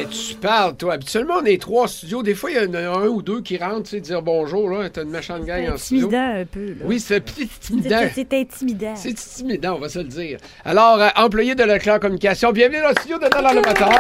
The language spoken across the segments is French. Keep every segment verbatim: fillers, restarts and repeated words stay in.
Mais tu parles, toi. Habituellement, on est trois studios. Des fois, il y en a un ou deux qui rentrent, tu sais, dire bonjour, là. T'as une méchante gang en studio. C'est intimidant un peu, là. Oui, c'est intimidant. C'est, c'est intimidant. C'est intimidant, on va se le dire. Alors, euh, employé de Leclerc Communication, bienvenue dans le studio de Dans le matin.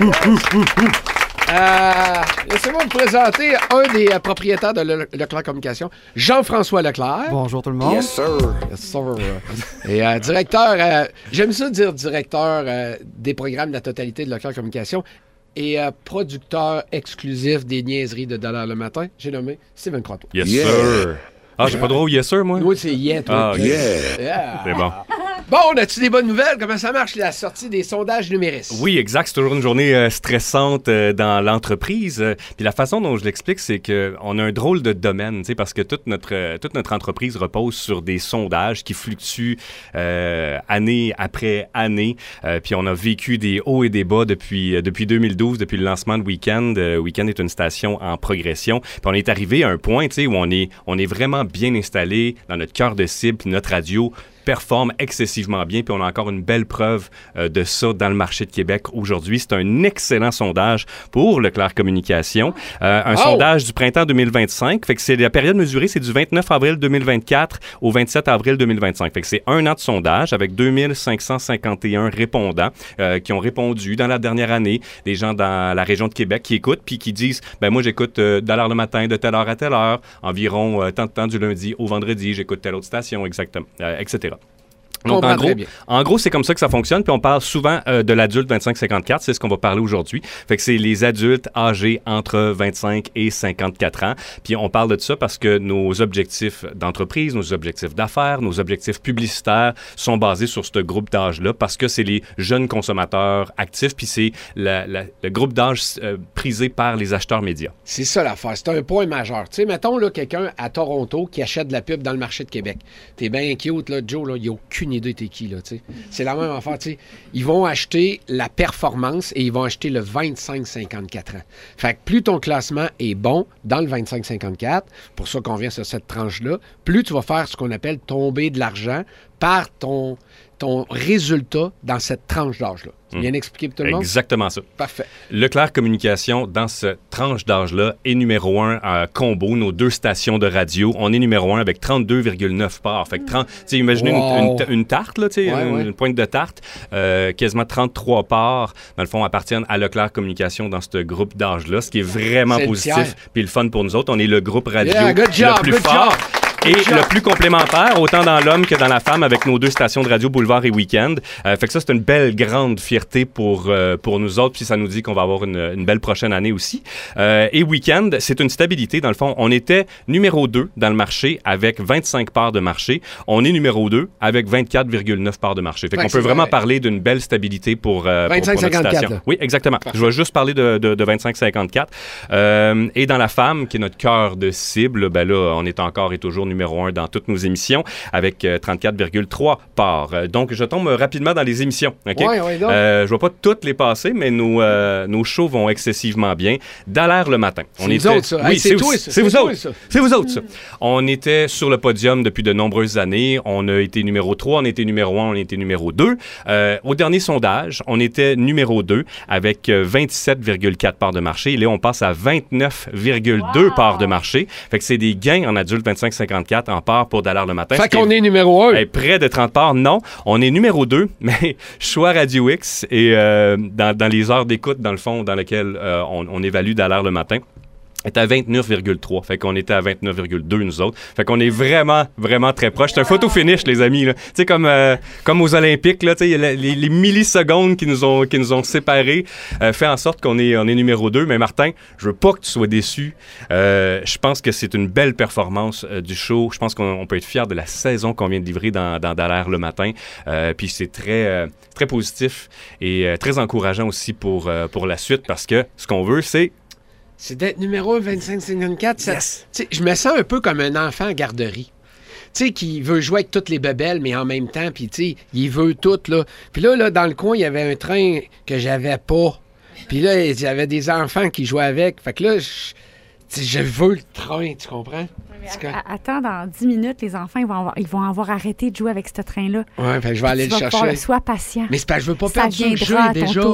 Euh, laissez-moi vous présenter un des euh, propriétaires de Le- Leclerc Communication, Jean-François Leclerc. Bonjour tout le monde. Yes, sir. Yes, sir. Et euh, directeur, euh, j'aime ça dire directeur euh, des programmes de la totalité de Leclerc Communication et euh, producteur exclusif des niaiseries de Dollar le matin. J'ai nommé Steven Croteau. Yes, Yeah. sir. Ah, j'ai pas droit au yes, sir, moi? Nous, c'est yeah, toi. Ah, ok. Yeah. Yeah. C'est bon. Bon, on a-tu des bonnes nouvelles? Comment ça marche, la sortie des sondages numéristes? Oui, exact. C'est toujours une journée euh, stressante euh, dans l'entreprise. Euh, Puis la façon dont je l'explique, c'est qu'on a un drôle de domaine, tu sais, parce que toute notre, euh, toute notre entreprise repose sur des sondages qui fluctuent euh, année après année. Euh, puis on a vécu des hauts et des bas depuis, euh, depuis deux mille douze, depuis le lancement de Weekend. Euh, Weekend est une station en progression. Puis on est arrivé à un point, tu sais, où on est, on est vraiment bien installé dans notre cœur de cible, puis notre radio performe excessivement bien, puis on a encore une belle preuve euh, de ça dans le marché de Québec aujourd'hui. C'est un excellent sondage pour Leclerc Communication. Euh, un Oh! sondage du printemps deux mille vingt-cinq, fait que c'est la période mesurée, c'est du vingt-neuf avril deux mille vingt-quatre au vingt-sept avril deux mille vingt-cinq. Fait que c'est un an de sondage avec deux mille cinq cent cinquante et un répondants euh, qui ont répondu dans la dernière année, des gens dans la région de Québec qui écoutent puis qui disent, ben moi j'écoute euh, Dollar le matin de telle heure à telle heure, environ euh, tant de temps du lundi au vendredi, j'écoute telle autre station, exactement, euh, et cetera. Donc, en gros, en gros, c'est comme ça que ça fonctionne. Puis on parle souvent euh, de l'adulte vingt-cinq cinquante-quatre. C'est ce qu'on va parler aujourd'hui. Fait que c'est les adultes âgés entre vingt-cinq et cinquante-quatre ans. Puis on parle de ça parce que nos objectifs d'entreprise, nos objectifs d'affaires, nos objectifs publicitaires sont basés sur ce groupe d'âge-là parce que c'est les jeunes consommateurs actifs. Puis c'est la, la, le groupe d'âge euh, prisé par les acheteurs médias. C'est ça l'affaire. C'est un point majeur. Tu sais, mettons là, quelqu'un à Toronto qui achète de la pub dans le marché de Québec. T'es bien cute, là, Joe, là, il n'y a aucune idée t'es qui, là, tu sais. C'est la même affaire, tu sais. Ils vont acheter la performance et ils vont acheter le vingt-cinq cinquante-quatre ans. Fait que plus ton classement est bon dans le vingt-cinq cinquante-quatre, pour ça qu'on vient sur cette tranche-là, plus tu vas faire ce qu'on appelle tomber de l'argent par ton, ton résultat dans cette tranche d'âge-là. C'est bien expliqué pour tout le monde? Exactement ça. Parfait. Leclerc Communication, dans cette tranche d'âge-là, est numéro un à combo, nos deux stations de radio. On est numéro un avec trente-deux virgule neuf parts. Fait que trente, tu sais, imaginez Wow. une, une, une tarte, là, tu sais, Ouais, une, ouais. une pointe de tarte, euh, quasiment trente-trois parts, dans le fond, appartiennent à Leclerc Communication dans ce groupe d'âge-là, ce qui est vraiment C'est le positif tiers. puis le fun pour nous autres. On est le groupe radio Yeah, good job, le plus good fort. job. Et Good job. le plus complémentaire, autant dans l'homme que dans la femme, avec nos deux stations de radio Boulevard et Weekend. Euh, fait que ça, c'est une belle, grande fierté pour, euh, pour nous autres, puis ça nous dit qu'on va avoir une, une belle prochaine année aussi. Euh, et Weekend, c'est une stabilité. Dans le fond, on était numéro deux dans le marché avec vingt-cinq parts de marché. On est numéro deux avec vingt-quatre virgule neuf parts de marché. Fait Ouais, qu'on c'est peut vraiment vrai. parler d'une belle stabilité pour, euh, pour, vingt-cinq pour notre cinquante-quatre, station. là. Oui, exactement. Je vais juste parler de, de, de vingt-cinq cinquante-quatre. Euh, et dans la femme, qui est notre cœur de cible, ben là, on est encore et toujours numéro un dans toutes nos émissions avec euh, trente-quatre virgule trois parts. Euh, donc, je tombe rapidement dans les émissions. OK? Ouais, ouais, donc. Euh, je ne vais pas toutes les passer, mais nos, euh, nos shows vont excessivement bien. Dallaire le matin. C'est nous autres, ça. Oui, Hey, c'est c'est toi, aussi- ça. C'est vous C'est toi, autres. ça. C'est vous autres, ça. On était sur le podium depuis de nombreuses années. On a été numéro trois, on a été numéro un, on a été numéro deux. Euh, au dernier sondage, on était numéro deux avec euh, vingt-sept virgule quatre parts de marché. Et là, on passe à vingt-neuf virgule deux parts de marché. Fait que c'est des gains en adulte vingt-cinq cinquante-quatre en part pour Dallaire le matin. Fait Ce qui qu'on est numéro un. est près de trente parts, non. On est numéro deux, mais choix Radio X et euh, dans, dans les heures d'écoute, dans le fond, dans lesquelles euh, on, on évalue Dallaire le matin, est à vingt-neuf virgule trois. Fait qu'on était à vingt-neuf virgule deux, nous autres. Fait qu'on est vraiment, vraiment très proche. C'est un photo finish, les amis. Tu sais, comme, euh, comme aux Olympiques, là, tu sais, les, les, les millisecondes qui nous ont, qui nous ont séparés euh, fait en sorte qu'on est, on est numéro deux. Mais Martin, je veux pas que tu sois déçu. Euh, je pense que c'est une belle performance euh, du show. Je pense qu'on on peut être fiers de la saison qu'on vient de livrer dans, dans Dallaire le matin. Euh, puis c'est très, euh, très positif et euh, très encourageant aussi pour, euh, pour la suite parce que ce qu'on veut, c'est C'est d'être numéro un vingt-cinq cinquante-quatre. Ça- Yes. tu sais, je me sens un peu comme un enfant en garderie. Tu sais, qui veut jouer avec toutes les bebelles, mais en même temps, puis tu sais, il veut tout, là. Puis là, là, dans le coin, il y avait un train que j'avais pas. Puis là, il y avait des enfants qui jouaient avec. Fait que là, je, tu sais, je veux le train, tu comprends? C'est comme- A- Attends, dans dix minutes, les enfants, ils vont avoir, ils vont avoir arrêté de jouer avec ce train-là. Ouais, fait que je vais aller Tu le vas pouvoir chercher. le- Sois patient. Mais c'est parce que je veux pas Ça perdre sur le jeu viendra à ton déjà. tour.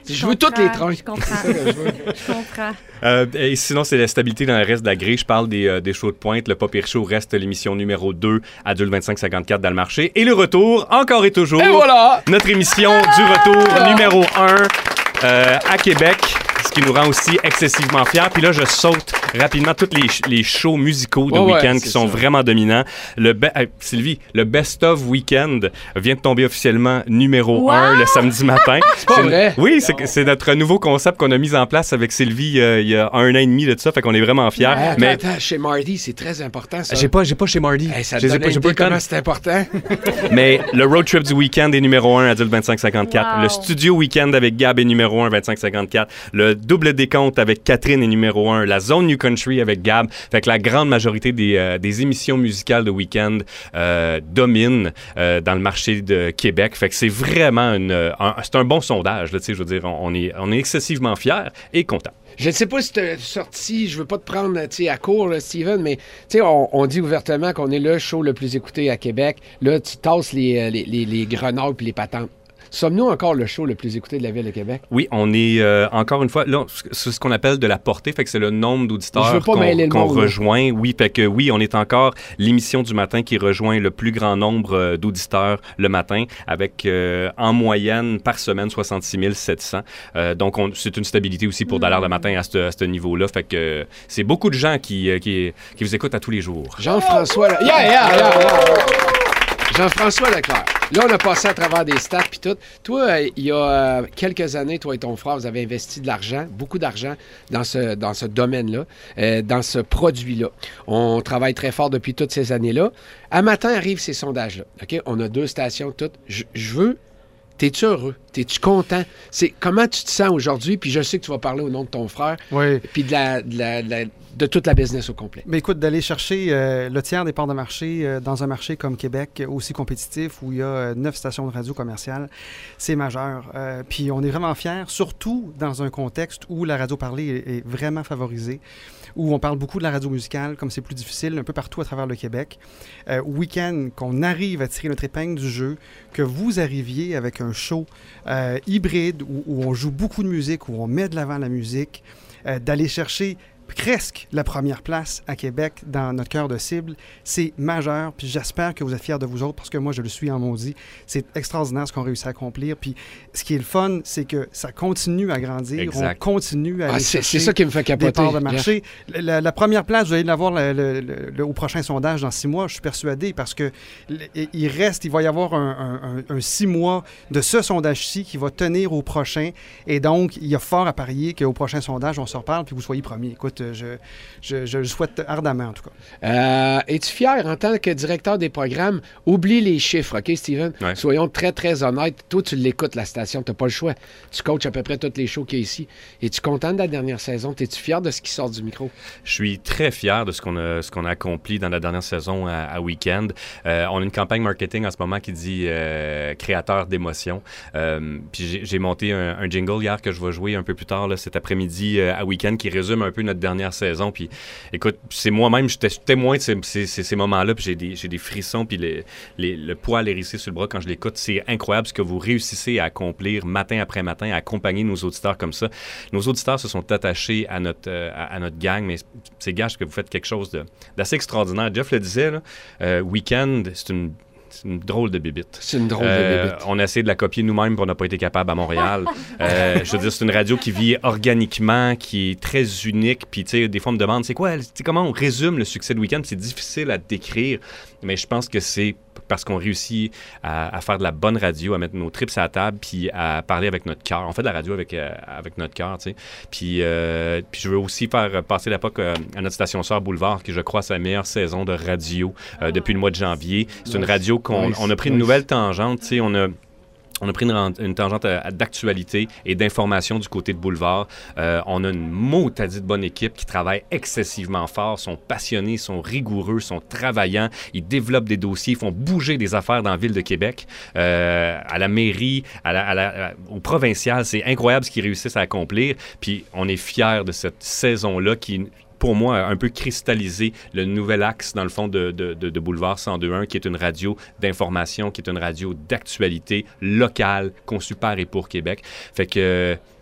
Je veux toutes les trains. Je comprends. Je comprends. Euh, et sinon, c'est la stabilité dans le reste de la grille. Je parle des, euh, des shows de pointe. Le Pas Pire Show reste l'émission numéro deux, adulte vingt-cinq cinquante-quatre dans le marché. Et le retour, encore et toujours, et voilà! Notre émission du retour voilà. numéro un euh, à Québec. Ce qui nous rend aussi excessivement fiers. Puis là, je saute rapidement tous les, les shows musicaux de oh week-end ouais, qui sont ça. vraiment dominants. Le be- euh, Sylvie, le Best of Weekend vient de tomber officiellement numéro wow! un le samedi matin. C'est pas vrai? Oui, c'est, c'est notre nouveau concept qu'on a mis en place avec Sylvie euh, il y a un an et demi de ça. Fait qu'on est vraiment fiers. Ouais, attends, mais attends, chez Marty, c'est très important, ça. J'ai pas, j'ai pas chez Marty. Hey, ça te J'ai donne pas, j'ai une pas idée comment c'est important. Mais le road trip du week-end est numéro un, adulte vingt-cinq cinquante-quatre. Wow. Le studio week-end avec Gab est numéro un, vingt-cinq cinquante-quatre. Le double décompte avec Catherine est numéro un. La zone New Country avec Gab. Fait que la grande majorité des, euh, des émissions musicales de week-end euh, dominent euh, dans le marché de Québec. Fait que c'est vraiment une, un, c'est un bon sondage. Là, je veux dire, on, on, est, on est excessivement fiers et contents. Je ne sais pas si tu es sorti, je veux pas te prendre à court, là, Steven, mais on, on dit ouvertement qu'on est le show le plus écouté à Québec. Là, tu tasses les, les, les, les grenades puis les patentes. Sommes-nous encore le show le plus écouté de la Ville de Québec? Oui, on est, euh, encore une fois, là, c'est ce qu'on appelle de la portée, fait que c'est le nombre d'auditeurs qu'on, qu'on rejoint. Oui, fait que oui, on est encore l'émission du matin qui rejoint le plus grand nombre euh, d'auditeurs le matin, avec euh, en moyenne par semaine soixante-six mille sept cents. Euh, donc, on, c'est une stabilité aussi pour Dallaire le matin à ce, à ce niveau-là. Fait que euh, c'est beaucoup de gens qui, euh, qui, qui vous écoutent à tous les jours. Jean-François... La... Yeah, yeah, yeah, yeah. Jean-François Leclerc. Là, on a passé à travers des stats puis tout. Toi, euh, il y a euh, quelques années, toi et ton frère, vous avez investi de l'argent, beaucoup d'argent dans ce, dans ce domaine-là, euh, dans ce produit-là. On travaille très fort depuis toutes ces années-là. À matin arrivent ces sondages-là. OK? On a deux stations toutes. Je, je veux... T'es-tu heureux? T'es-tu content? C'est, comment tu te sens aujourd'hui? Puis je sais que tu vas parler au nom de ton frère. Oui. Puis de la... De la, de la de toute la business au complet. Mais écoute, d'aller chercher euh, le tiers des parts de marché euh, dans un marché comme Québec, aussi compétitif, où il y a euh, neuf stations de radio commerciales, c'est majeur. Euh, puis on est vraiment fiers, surtout dans un contexte où la radio parlée est, est vraiment favorisée, où on parle beaucoup de la radio musicale, comme c'est plus difficile, un peu partout à travers le Québec. Euh, week-end, qu'on arrive à tirer notre épingle du jeu, que vous arriviez avec un show euh, hybride, où, où on joue beaucoup de musique, où on met de l'avant la musique, euh, d'aller chercher presque la première place à Québec dans notre cœur de cible, c'est majeur, puis j'espère que vous êtes fiers de vous autres, parce que moi, je le suis en maudit. C'est extraordinaire ce qu'on réussit à accomplir, puis ce qui est le fun, c'est que ça continue à grandir, exact. On continue à aller ah, c'est, chercher c'est ça qui me fait capoter, des parts de marché. La, la, la première place, vous allez l'avoir le, le, le, le, au prochain sondage dans six mois, je suis persuadé, parce que le, il reste, il va y avoir un, un, un, un six mois de ce sondage-ci qui va tenir au prochain, et donc, il y a fort à parier qu'au prochain sondage, on se reparle, puis vous soyez premier. Écoute, Je, je, je le souhaite ardemment, en tout cas. Euh, es-tu fier, en tant que directeur des programmes? Oublie les chiffres, OK, Steven? Ouais. Soyons très, très honnêtes. Toi, tu l'écoutes, la station. Tu n'as pas le choix. Tu coaches à peu près tous les shows qu'il y a ici. Es-tu content de la dernière saison? Es-tu fier de ce qui sort du micro? Je suis très fier de ce qu'on a, ce qu'on a accompli dans la dernière saison à, à Weekend. Euh, on a une campagne marketing en ce moment qui dit euh, créateur d'émotions. Euh, puis j'ai, j'ai monté un, un jingle hier que je vais jouer un peu plus tard là, cet après-midi euh, à Weekend qui résume un peu notre dernière saison. Puis écoute, c'est moi-même, j'étais témoin de ces, ces, ces, ces moments-là, puis j'ai des, j'ai des frissons, puis les, les, le poil hérissé sur le bras quand je l'écoute. C'est incroyable ce que vous réussissez à accomplir matin après matin, à accompagner nos auditeurs comme ça. Nos auditeurs se sont attachés à notre, euh, à, à notre gang, mais c'est gage que vous faites quelque chose de, d'assez extraordinaire. Jeff le disait, là, euh, Weekend, c'est une C'est une drôle de bébite. C'est une drôle euh, de bébite. On a essayé de la copier nous-mêmes, puis on n'a pas été capable à Montréal. euh, je veux dire, c'est une radio qui vit organiquement, qui est très unique. Puis, tu sais, des fois, on me demande, c'est quoi, tu sais, comment on résume le succès de Weekend? C'est difficile à décrire, mais je pense que c'est parce qu'on réussit à, à faire de la bonne radio, à mettre nos trips à la table, puis à parler avec notre cœur. On fait de la radio avec, euh, avec notre cœur, tu sais. Puis, euh, puis je veux aussi faire passer la P O C euh, à notre station sœur Boulevard, qui, je crois, c'est sa meilleure saison de radio euh, depuis le mois de janvier. C'est une radio qu'on nice. on a pris une nice. nouvelle tangente, tu sais, on a... On a pris une, une tangente à, à, d'actualité et d'information du côté de Boulevard. Euh, on a une motadie de bonne équipe qui travaille excessivement fort, sont passionnés, sont rigoureux, sont travaillants. Ils développent des dossiers, ils font bouger des affaires dans la ville de Québec, euh, à la mairie, à la, à la, à, au provincial. C'est incroyable ce qu'ils réussissent à accomplir. Puis on est fiers de cette saison-là qui... pour moi, un peu cristalliser le nouvel axe, dans le fond, de, de, de, de Boulevard cent deux point un, qui est une radio d'information, qui est une radio d'actualité locale, conçue par et pour Québec. Fait que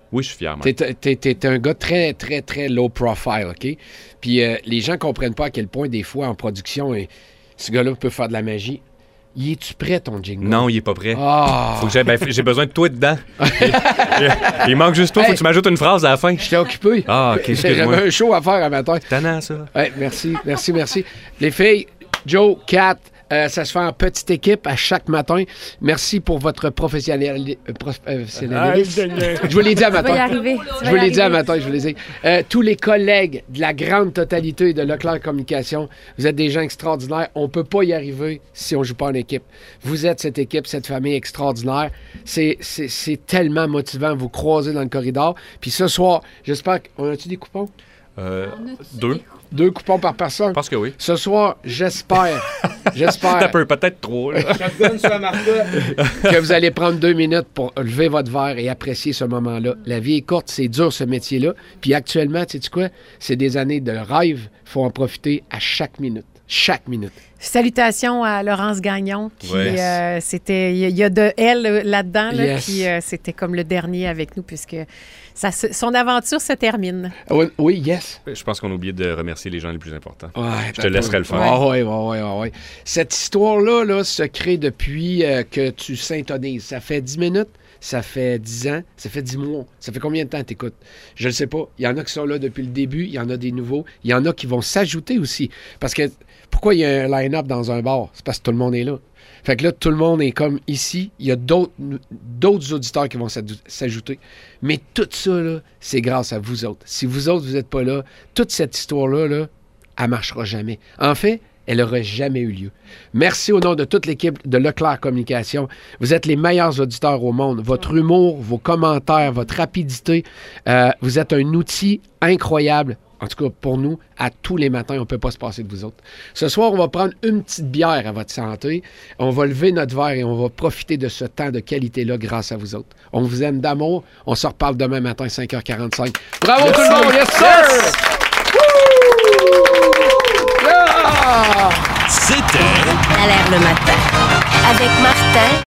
Oui, je suis fier, Mike. T'es, t'es, t'es, t'es un gars très, très, très low profile, OK? Puis euh, les gens comprennent pas à quel point, des fois, en production, et, ce gars-là peut faire de la magie. Y es-tu prêt, ton jingle? Non, il est pas prêt. Ah! Faut que j'ai, ben, j'ai besoin de toi dedans. il, il manque juste toi, faut Hey. que tu m'ajoutes une phrase à la fin. J'étais occupé. Ah, ok, excuse-moi. J'avais un show à faire à matin. C'est tannant, ça. Ouais, merci, merci, merci. Les filles, Joe, Kat, euh, ça se fait en petite équipe à chaque matin. Merci pour votre professionnali- euh, professionnalisme. Je vous l'ai dit à Tu vas y matin. arriver. Tu Je vas vous y l'ai dit à arriver. matin, je vous l'ai dit. Euh, tous les collègues de la grande totalité de Leclerc Communication, vous êtes des gens extraordinaires. On ne peut pas y arriver si on ne joue pas en équipe. Vous êtes cette équipe, cette famille extraordinaire. C'est, c'est, c'est tellement motivant de vous croiser dans le corridor. Puis ce soir, j'espère qu'on a-tu des coupons? Euh, deux. Deux coupons par personne. Je pense que oui. Ce soir, j'espère, T'as j'espère peu, peut-être trois. là. que vous allez prendre deux minutes pour lever votre verre et apprécier ce moment-là. La vie est courte, c'est dur ce métier-là. Puis actuellement, tu sais quoi? C'est des années de rêve. Il faut en profiter à chaque minute. Chaque minute. Salutations à Laurence Gagnon, qui Ouais. euh, c'était, il y, a- il y a de elle euh, là-dedans, là, Yes. puis euh, c'était comme le dernier avec nous, puisque ça, se- son aventure se termine. Ah Oui, oui, yes. Je pense qu'on a oublié de remercier les gens les plus importants. Ouais, Je te laisserai le faire. Ah oui, oui, oui, oui. Cette histoire-là là, se crée depuis euh, que tu syntonises. Ça fait dix minutes, ça fait dix ans, ça fait dix mois. Ça fait combien de temps t'écoutes? Je ne sais pas. Il y en a qui sont là depuis le début, il y en a des nouveaux. Il y en a qui vont s'ajouter aussi. Parce que pourquoi il y a un line-up dans un bar? C'est parce que tout le monde est là. Fait que là, tout le monde est comme ici. Il y a d'autres, d'autres auditeurs qui vont s'adou- s'ajouter. Mais tout ça, là, c'est grâce à vous autres. Si vous autres, vous n'êtes pas là, toute cette histoire-là, là, elle ne marchera jamais. En fait, elle n'aurait jamais eu lieu. Merci au nom de toute l'équipe de Leclerc Communication. Vous êtes les meilleurs auditeurs au monde. Votre humour, vos commentaires, votre rapidité, euh, vous êtes un outil incroyable. En tout cas, pour nous, à tous les matins, on ne peut pas se passer de vous autres. Ce soir, on va prendre une petite bière à votre santé. On va lever notre verre et on va profiter de ce temps de qualité-là grâce à vous autres. On vous aime d'amour. On se reparle demain matin, cinq heures quarante-cinq. Bravo tout le monde! Yes, sir! Woo! Yeah! C'était L'alerte le matin avec Martin